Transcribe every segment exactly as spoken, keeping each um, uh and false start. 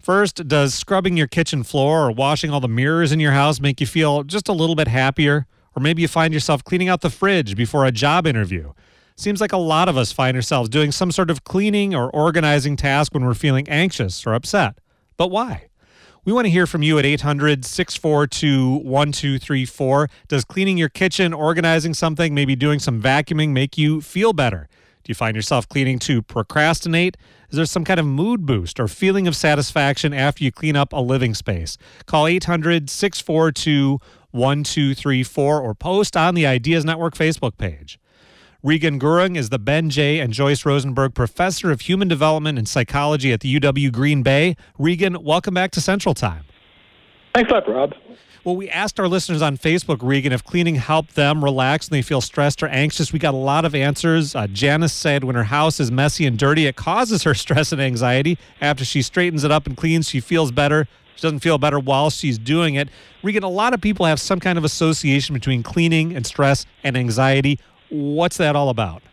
First, does scrubbing your kitchen floor or washing all the mirrors in your house make you feel just a little bit happier? Or maybe you find yourself cleaning out the fridge before a job interview. Seems like a lot of us find ourselves doing some sort of cleaning or organizing task when we're feeling anxious or upset. But why? We want to hear from you at eight hundred, six four two, one two three four. Does cleaning your kitchen, organizing something, maybe doing some vacuuming make you feel better? Do you find yourself cleaning to procrastinate? Is there some kind of mood boost or feeling of satisfaction after you clean up a living space? Call eight hundred, six four two, one two three four or post on the Ideas Network Facebook page. Regan Gurung is the Ben J. and Joyce Rosenberg Professor of Human Development and Psychology at the U W Green Bay. Regan, welcome back to Central Time. Thanks a lot, Rob. Well, we asked our listeners on Facebook, Regan, if cleaning helped them relax and they feel stressed or anxious. We got a lot of answers. Uh, Janice said when her house is messy and dirty, it causes her stress and anxiety. After she straightens it up and cleans, she feels better. She doesn't feel better while she's doing it. Regan, a lot of people have some kind of association between cleaning and stress and anxiety. What's that all about?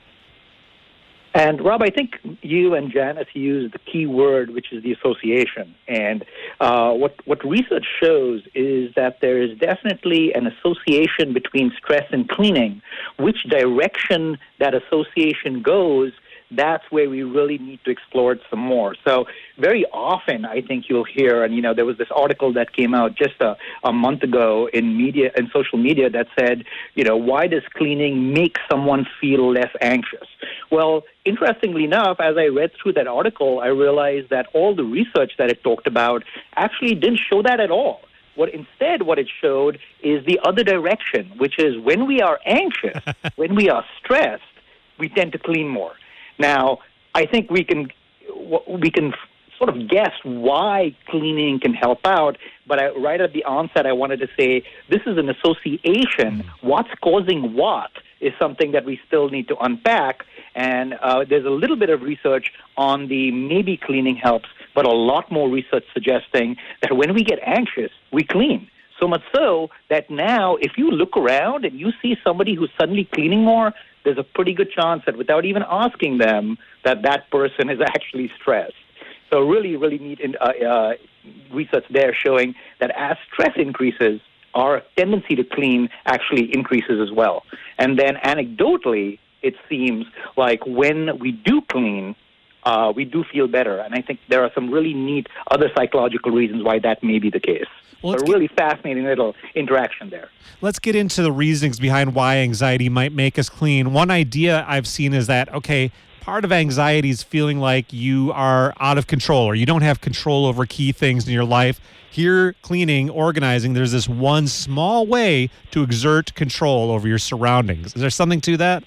And, Rob, I think you and Janice used the key word, which is the association. And uh, what, what research shows is that there is definitely an association between stress and cleaning. Which direction that association goes, that's where we really need to explore it some more. So very often, I think you'll hear, and, you know, there was this article that came out just a, a month ago in media and social media that said, you know, why does cleaning make someone feel less anxious? Well, interestingly enough, as I read through that article, I realized that all the research that it talked about actually didn't show that at all. What instead, what it showed is the other direction, which is when we are anxious, when we are stressed, we tend to clean more. Now, I think we can we can sort of guess why cleaning can help out, but I, right at the onset, I wanted to say this is an association. What's causing what is something that we still need to unpack, and uh, there's a little bit of research on the maybe cleaning helps, but a lot more research suggesting that when we get anxious, we clean. So much so that now if you look around and you see somebody who's suddenly cleaning more, there's a pretty good chance that without even asking them, that that person is actually stressed. So really, really neat uh, uh, research there showing that as stress increases, our tendency to clean actually increases as well. And then anecdotally, it seems like when we do clean, uh, we do feel better. And I think there are some really neat other psychological reasons why that may be the case. Well, a really get, fascinating little interaction there. Let's get into the reasonings behind why anxiety might make us clean. One idea I've seen is that, okay, part of anxiety is feeling like you are out of control or you don't have control over key things in your life. Here, cleaning, organizing, there's this one small way to exert control over your surroundings. Is there something to that?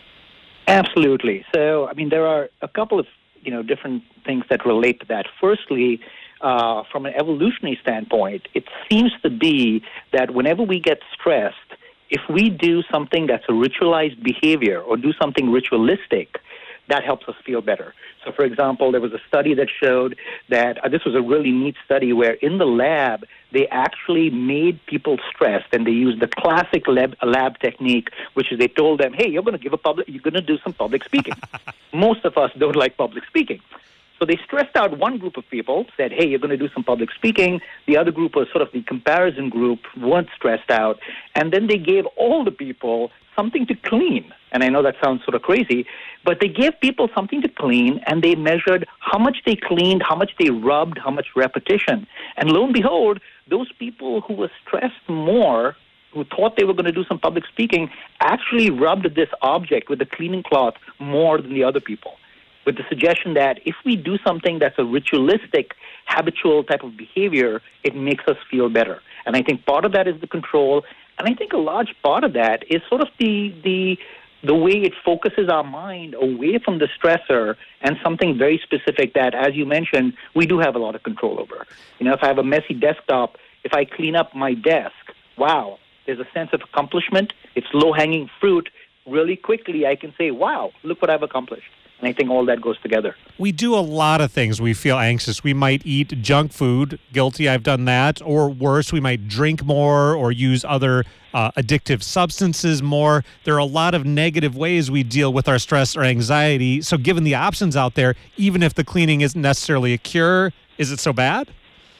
Absolutely. So, I mean, there are a couple of, you know, different things that relate to that. Firstly, Uh, from an evolutionary standpoint, it seems to be that whenever we get stressed, if we do something that's a ritualized behavior or do something ritualistic, that helps us feel better. So, for example, there was a study that showed that uh, this was a really neat study where in the lab, they actually made people stressed, and they used the classic lab, lab technique, which is they told them, hey, you're going to give a public, you're going to do some public speaking. Most of us don't like public speaking. So they stressed out one group of people, said, hey, you're going to do some public speaking. The other group was sort of the comparison group, weren't stressed out. And then they gave all the people something to clean. And I know that sounds sort of crazy, but they gave people something to clean, and they measured how much they cleaned, how much they rubbed, how much repetition. And lo and behold, those people who were stressed more, who thought they were going to do some public speaking, actually rubbed this object with the cleaning cloth more than the other people, with the suggestion that if we do something that's a ritualistic, habitual type of behavior, it makes us feel better. And I think part of that is the control, and I think a large part of that is sort of the the the way it focuses our mind away from the stressor and something very specific that, as you mentioned, we do have a lot of control over. You know, if I have a messy desktop, if I clean up my desk, wow, there's a sense of accomplishment. It's low-hanging fruit. Really quickly, I can say, wow, look what I've accomplished. And I think all that goes together. We do a lot of things. We feel anxious. We might eat junk food. Guilty, I've done that. Or worse, we might drink more or use other uh, addictive substances more. There are a lot of negative ways we deal with our stress or anxiety. So given the options out there, even if the cleaning isn't necessarily a cure, Is it so bad?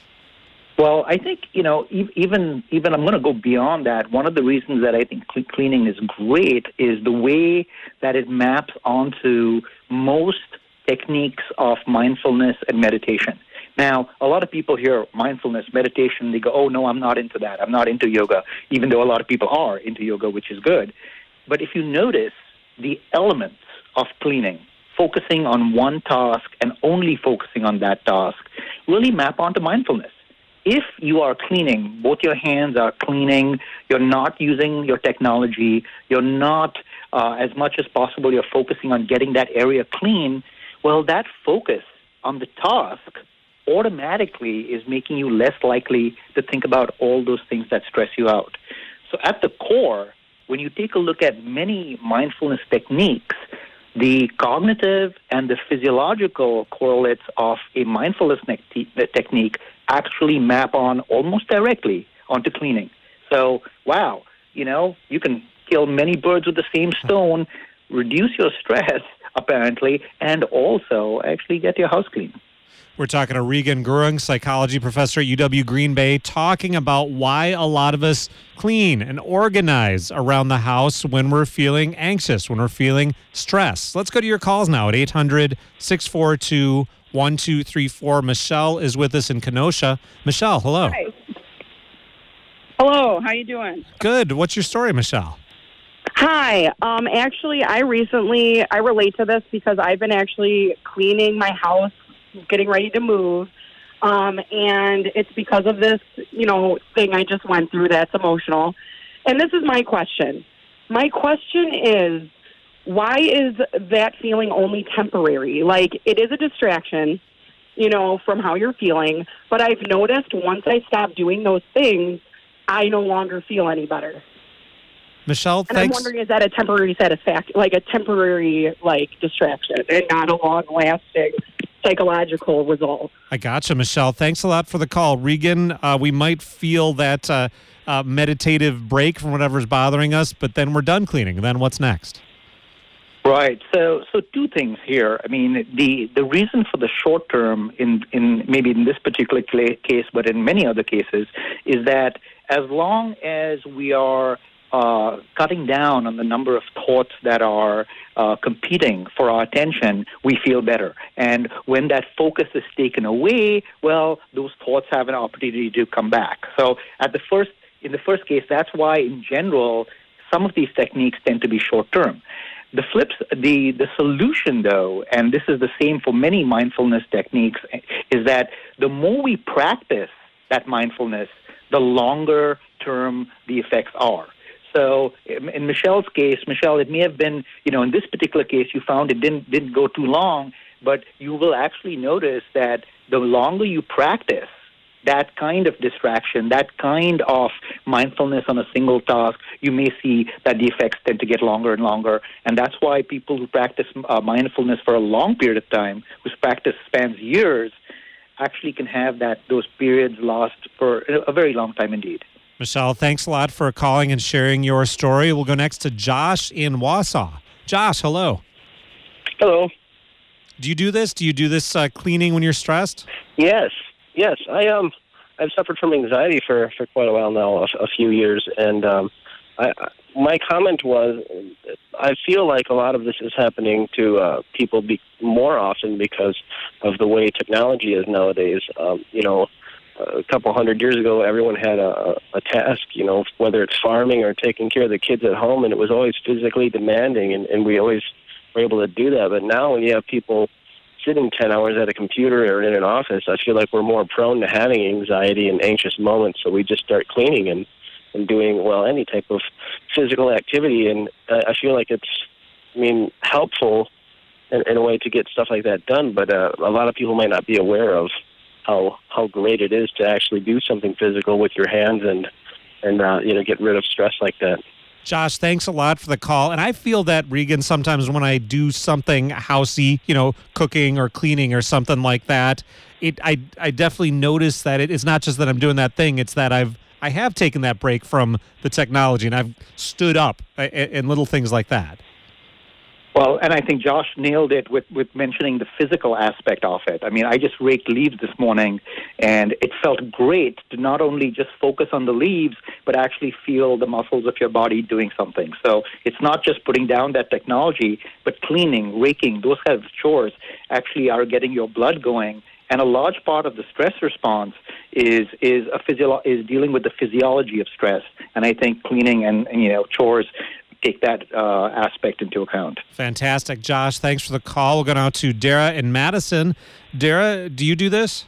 Well, I think, you know, e- even even I'm going to go beyond that. One of the reasons that I think cle- cleaning is great is the way that it maps onto most techniques of mindfulness and meditation. Now, a lot of people hear mindfulness, meditation, they go, oh, no, I'm not into that. I'm not into yoga, even though a lot of people are into yoga, which is good. But if you notice the elements of cleaning, focusing on one task and only focusing on that task, really map onto mindfulness. If you are cleaning, both your hands are cleaning, you're not using your technology, you're not, uh, as much as possible, you're focusing on getting that area clean, well, that focus on the task automatically is making you less likely to think about all those things that stress you out. So at the core, when you take a look at many mindfulness techniques, the cognitive and the physiological correlates of a mindfulness ne- technique actually map on almost directly onto cleaning. So, wow, you know, you can kill many birds with the same stone, reduce your stress, apparently, and also actually get your house clean. We're talking to Regan Gurung, psychology professor at U W Green Bay, talking about why a lot of us clean and organize around the house when we're feeling anxious, when we're feeling stressed. Let's go to your calls now at eight hundred, six four two, one two three four. Michelle is with us in Kenosha. Michelle, hello. Hi. Hello, how you doing? Good. What's your story, Michelle? Hi. Um, actually, I recently, I relate to this because I've been actually cleaning my house, getting ready to move, um, and it's because of this, you know, thing I just went through that's emotional. And this is my question. My question is, why is that feeling only temporary? Like, it is a distraction, you know, from how you're feeling, but I've noticed once I stop doing those things, I no longer feel any better. Michelle, and thanks. I'm wondering, is that a temporary satisfaction, like a temporary, like, distraction and not a long-lasting psychological result? I gotcha, Michelle. Thanks a lot for the call. Regan, uh, we might feel that uh, uh, meditative break from whatever's bothering us, but then we're done cleaning. Then what's next? Right. So, so two things here. I mean, the, the reason for the short term, in in maybe in this particular case, but in many other cases, is that as long as we are uh, cutting down on the number of thoughts that are uh, competing for our attention, we feel better. And when that focus is taken away, well, those thoughts have an opportunity to come back. So, at the first, in the first case, that's why, in general, some of these techniques tend to be short term. The flips, the, the solution, though, and this is the same for many mindfulness techniques, is that the more we practice that mindfulness, the longer term the effects are. So in Michelle's case, Michelle, it may have been, you know, in this particular case, you found it didn't didn't go too long, but you will actually notice that the longer you practice that kind of distraction, that kind of mindfulness on a single task, you may see that the effects tend to get longer and longer. And that's why people who practice uh, mindfulness for a long period of time, whose practice spans years, actually can have that those periods last for a very long time indeed. Michelle, thanks a lot for calling and sharing your story. We'll go next to Josh in Wausau. Josh, hello. Hello. Do you do this? Do you do this uh, cleaning when you're stressed? Yes. Yes, I um, I've suffered from anxiety for, for quite a while now, a, a few years, and um, I, I, my comment was, I feel like a lot of this is happening to uh, people be, more often because of the way technology is nowadays. Um, you know, a couple hundred years ago, everyone had a, a task, you know, whether it's farming or taking care of the kids at home, and it was always physically demanding, and, and we always were able to do that. But now when you have people sitting ten hours at a computer or in an office, I feel like we're more prone to having anxiety and anxious moments, so we just start cleaning and, and doing, well, any type of physical activity, and I, I feel like it's, I mean, helpful in, in a way to get stuff like that done, but uh, a lot of people might not be aware of how how great it is to actually do something physical with your hands and, and uh, you know, get rid of stress like that. Josh, thanks a lot for the call. And I feel that, Regan, sometimes when I do something housey, you know, cooking or cleaning or something like that, it I I definitely notice that it, it's not just that I'm doing that thing, it's that I've I have taken that break from the technology and I've stood up and little things like that. Well, and I think Josh nailed it with, with mentioning the physical aspect of it. I mean, I just raked leaves this morning, and it felt great to not only just focus on the leaves, but actually feel the muscles of your body doing something. So it's not just putting down that technology, but cleaning, raking, those kind of chores actually are getting your blood going. And a large part of the stress response is is a physio- is dealing with the physiology of stress. And I think cleaning and, and you know chores take that uh, aspect into account. Fantastic. Josh, thanks for the call. We'll go now to Dara in Madison. Dara, do you do this?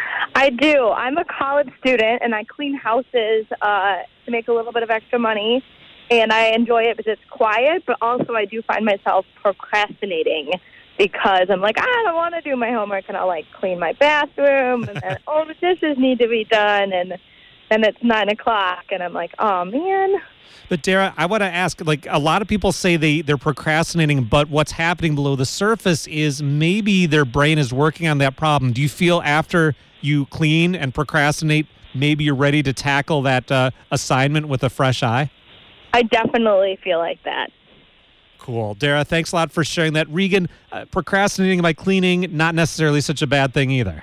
I do. I'm a college student, and I clean houses uh, to make a little bit of extra money. And I enjoy it because it's quiet, but also I do find myself procrastinating because I'm like, I don't want to do my homework, and I'll, like, clean my bathroom, and then, oh, the dishes need to be done, and then it's nine o'clock, and I'm like, oh, man. But, Dara, I want to ask, like, a lot of people say they, they're procrastinating, but what's happening below the surface is maybe their brain is working on that problem. Do you feel after you clean and procrastinate, maybe you're ready to tackle that uh, assignment with a fresh eye? I definitely feel like that. Cool. Dara, thanks a lot for sharing that. Regan, uh, procrastinating by cleaning, not necessarily such a bad thing either.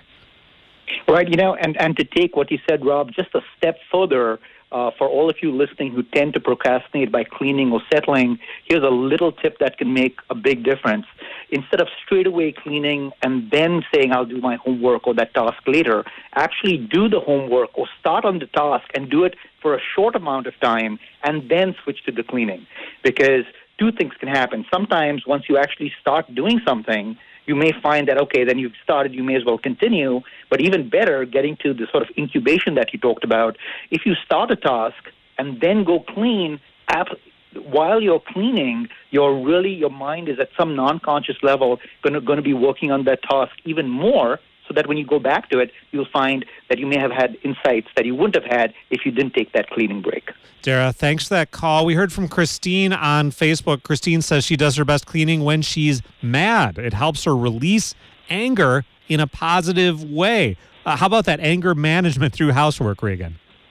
Right, you know, and, and to take what you said, Rob, just a step further, uh, for all of you listening who tend to procrastinate by cleaning or settling, here's a little tip that can make a big difference. Instead of straight away cleaning and then saying, I'll do my homework or that task later, actually do the homework or start on the task and do it for a short amount of time and then switch to the cleaning. Because two things can happen. Sometimes once you actually start doing something, you may find that, okay, then you've started, you may as well continue. But even better, getting to the sort of incubation that you talked about, if you start a task and then go clean, while you're cleaning, you're really, your mind is at some non-conscious level going to, going to be working on that task even more, so that when you go back to it, you'll find that you may have had insights that you wouldn't have had if you didn't take that cleaning break. Dara, thanks for that call. We heard from Christine on Facebook. Christine says she does her best cleaning when she's mad. It helps her release anger in a positive way. Uh, how about that anger management through housework, Regan?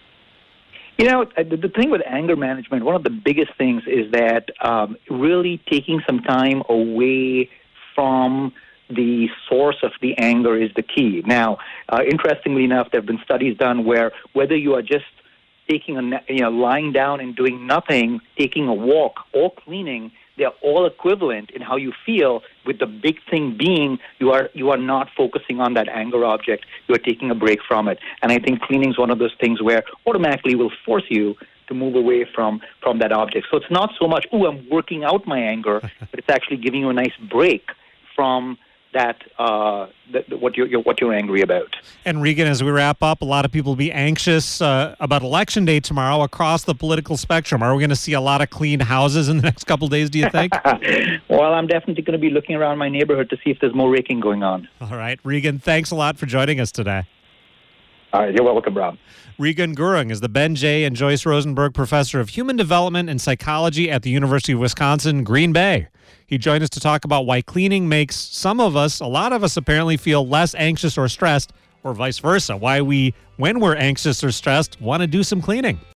You know, the, the thing with anger management, one of the biggest things is that um, really taking some time away from the source of the anger is the key. Now, uh, interestingly enough, there have been studies done where whether you are just taking a, you know, lying down and doing nothing, taking a walk, or cleaning, they're all equivalent in how you feel, with the big thing being you are you are not focusing on that anger object. You are taking a break from it. And I think cleaning is one of those things where automatically will force you to move away from, from that object. So it's not so much, oh, I'm working out my anger, but it's actually giving you a nice break from that, uh, that what you're, you're what you're angry about. And Regan, as we wrap up, a lot of people will be anxious uh, about Election Day tomorrow across the political spectrum. Are we going to see a lot of clean houses in the next couple of days, do you think? Well, I'm definitely going to be looking around my neighborhood to see if there's more raking going on. All right. Regan, thanks a lot for joining us today. All right. You're welcome, Rob. Regan Gurung is the Ben J. and Joyce Rosenberg Professor of Human Development and Psychology at the University of Wisconsin, Green Bay. He joined us to talk about why cleaning makes some of us, a lot of us apparently, feel less anxious or stressed, or vice versa, why we, when we're anxious or stressed, want to do some cleaning.